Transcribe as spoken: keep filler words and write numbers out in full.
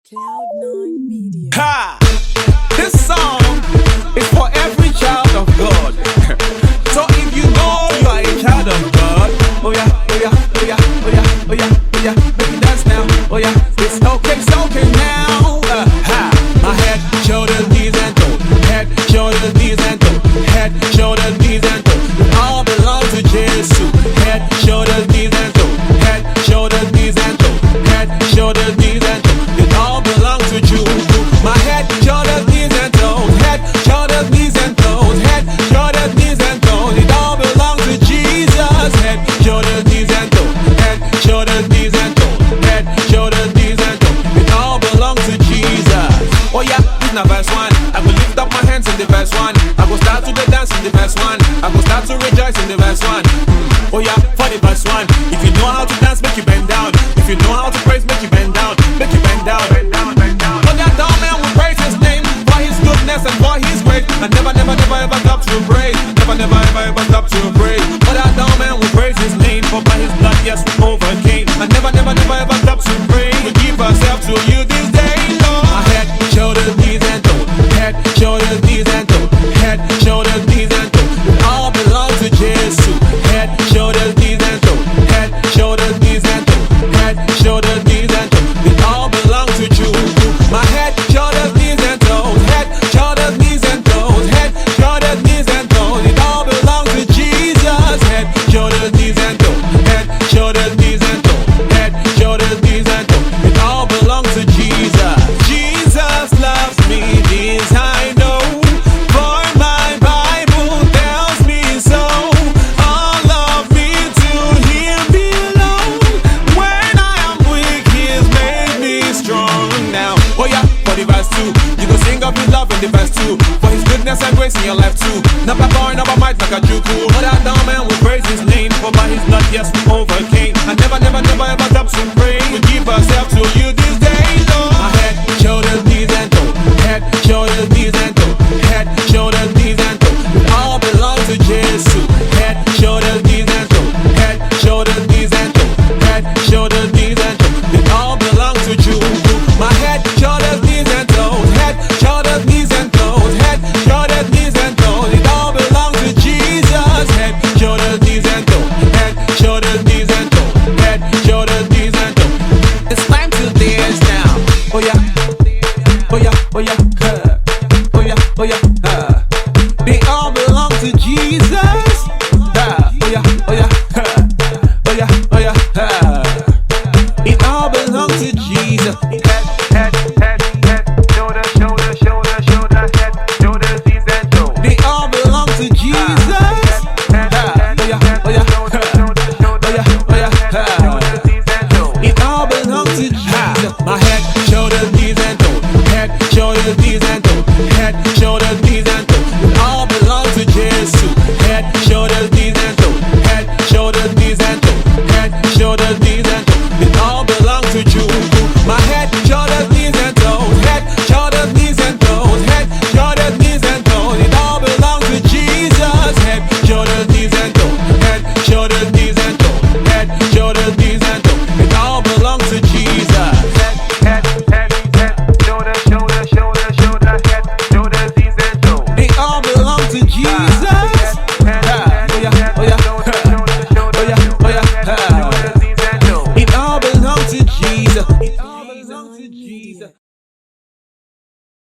Cloud nine Media. Ha! This song is for every child of God. So if you know you are a child of God, oh yeah, oh yeah, oh yeah, oh yeah, oh yeah, oh yeah, make me dance now. Oh yeah, it's okay, it's okay now. Uh, ha! My head, shoulders, knees and toes. Head, shoulders, knees and toes. Head, shoulders, knees and toes. It all belongs to Jesus. Head, shoulders, knees and toes. Head, shoulders, knees and toes. Head, shoulders, knees and toes. It all belongs to you. My head, shoulders, knees and toes. Head, shoulders, knees and toes. Head, shoulders, knees and toes. It all belongs to Jesus. Head, shoulders, knees and toes. Head, shoulders, knees and toes. Head, shoulders, knees and toes. It all belongs to Jesus. Oh yeah, this is verse one. I will lift up my hands in the verse one. I will start to the dance in the verse one. I will start to rejoice in the verse one. Mm. Oh yeah, for the verse one. If you know how to dance, make you bend down. If you know how to praise, make you bend down. Make you bend down. Bend down, bend down. Oh that down man will praise his name for his goodness and for his grace. And never, never, never ever stop to praise. Never, never, ever ever stop to praise. Oh that down man will praise his name for by his blood, yes, we overcame. And never, never, never ever stop to praise. We give ourselves to you this day, Lord. My head, shoulders, knees and toes. Head, shoulders, knees and toes. Head, shoulders, knees and toes. It all belongs to Jesus. Head, shoulders, knees and toes. Head, shoulders, knees and toes. Head, shoulders, knees and toes. It all belongs to you. My head, shoulders, knees and toes. Head, shoulders, knees and toes. Head, shoulders, knees and toes. It all belongs to Jesus. Head, shoulders, knees and toes. Head, shoulders, knees and toes. Head, shoulders, knees and toes. It all belongs to Jesus. Jesus loves me, this I know. For my Bible tells me so. All of me to Him belong. When I am weak, He's made me strong now. Oh yeah, for the verse two, you can sing of His love in the verse two. For His goodness and grace in your life too. Not by power, not by might, like a Juku. But that down man will praise His name. For by His blood, yes, we overcame. And never, never, never ever stop to pray. We give ourselves to you this day, Lord. My head, shoulders, knees and toes. Head, shoulders, knees and toes. Head, shoulders, knees and toes. It all belongs to Jesus. Head, shoulders, knees and toes. Head, shoulders, knees and toes. Head, shoulders, knees and toes. It all belongs to you. My head, shoulders, knees and toes. Head, shoulders, knees and toes. Head, shoulders, knees and toes. It all belongs to Jesus. Head, shoulders, knees and toes. Head, shoulders, knees and toes. Head, shoulders, knees and toes. It's time to dance now. Oh yeah. Oh yeah, oh yeah, uh, oh yeah, oh yeah, uh, they all belong to Jesus. Uh, oh yeah, oh yeah, uh, oh yeah, oh yeah, uh, it all belongs to Jesus. Head, head, head, head, shoulder, shoulder, shoulder, shoulder, head, shoulders, knees and toes. They all belong to Jesus. Uh, oh yeah, oh yeah, uh, oh yeah, oh yeah, uh, it all belongs to Jesus. My head, shoulders, knees and toes. Head, shoulders, knees and toes. Head, shoulders, knees and toes. It all belongs to Jesus. Head, shoulders, knees and toes. Head, shoulders, knees and toes. Head, shoulders, knees and toes. It all belongs to you. My head, shoulders, knees and toes. Head, shoulders, knees and toes. Head, shoulders, knees and toes. It all belongs to Jesus. Head, shoulders, knees and toes. Head, shoulders, knees and toes. Head, shoulders, knees and toes. It all belongs to Jesus. Head, head, head, head, shoulder, shoulder, shoulder, shoulder, head, shoulders, knees and toes. They all belong to Jesus. Head, head, Oh yeah, head, oh yeah, shoulder, shoulder, shoulder, oh yeah, oh yeah, head, shoulders, knees and toes. it all belongs to Jesus. It all belongs to Jesus.